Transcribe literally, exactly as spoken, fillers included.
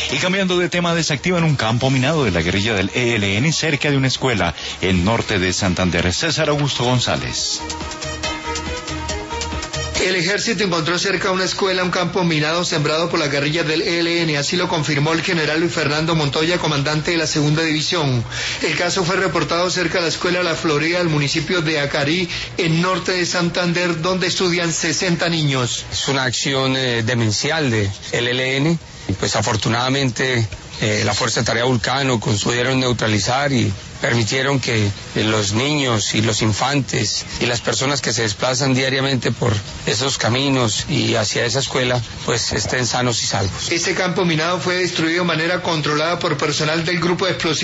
Y cambiando de tema, desactivan un campo minado de la guerrilla del E L N cerca de una escuela en norte de Santander. César Augusto González. El ejército encontró cerca de una escuela un campo minado sembrado por la guerrilla del E L N, así lo confirmó el general Luis Fernando Montoya, comandante de la segunda división. El caso fue reportado cerca de la escuela La Florida del municipio de Acarí, en norte de Santander, donde estudian sesenta niños. Es una acción eh, demencial de el E L N, y pues afortunadamente eh, la Fuerza de Tarea Vulcano consiguieron neutralizar y permitieron que eh, los niños y los infantes y las personas que se desplazan diariamente por esos caminos y hacia esa escuela pues estén sanos y salvos. Este campo minado fue destruido de manera controlada por personal del grupo de explosivos